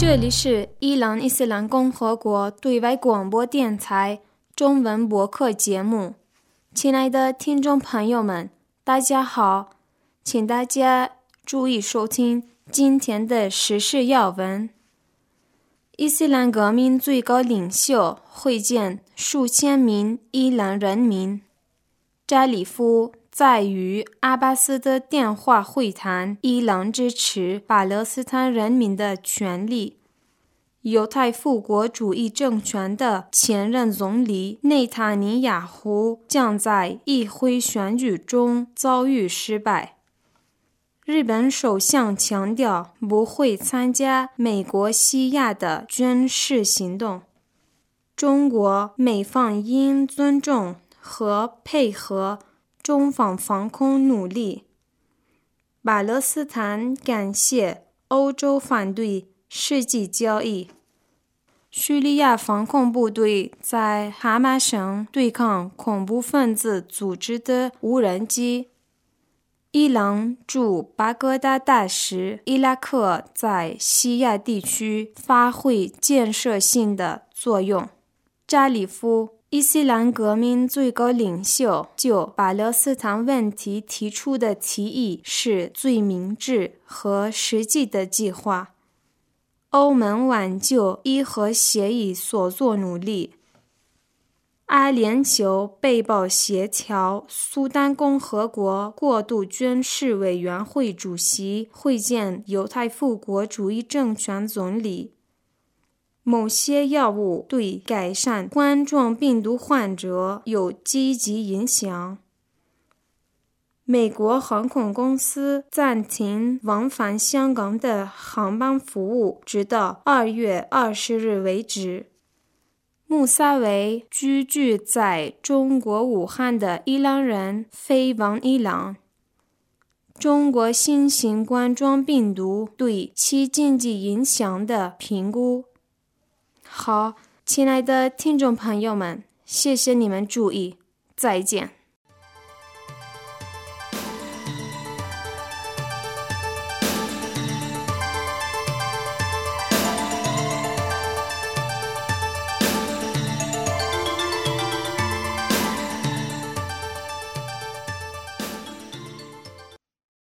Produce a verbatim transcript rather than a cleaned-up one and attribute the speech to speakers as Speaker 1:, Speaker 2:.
Speaker 1: 这里是伊朗伊斯兰共和国对外广播电台中文播客节目。亲爱的听众朋友们，大家好，请大家注意收听今天的时事要闻。伊斯兰革命最高领袖会见数千名伊朗人民。扎里夫在与阿巴斯的电话会谈，伊朗支持巴勒斯坦人民的权利。犹太复国主义政权的前任总理内塔尼亚胡将在议会选举中遭遇失败。日本首相强调不会参加美国西亚的军事行动。中国美方应尊重和配合中方防空努力。巴勒斯坦感谢欧洲反对世纪交易。叙利亚防空部队在哈马省对抗恐怖分子组织的无人机。伊朗驻巴格达大使伊拉克在西亚地区发挥建设性的作用。扎里夫，伊斯兰革命最高领袖，就巴勒斯坦问题提出的提议是最明智和实际的计划。欧盟挽救伊核协议所做努力。阿联酋备保协调苏丹共和国过渡军事委员会主席会见犹太复国主义政权总理。某些药物对改善冠状病毒患者有积极影响。美国航空公司暂停往返香港的航班服务，直到二月二十日为止。穆萨维居住在中国武汉的伊朗人飞往伊朗。中国新型冠状病毒对其经济影响的评估。好，亲爱的听众朋友们，谢谢你们注意，再见。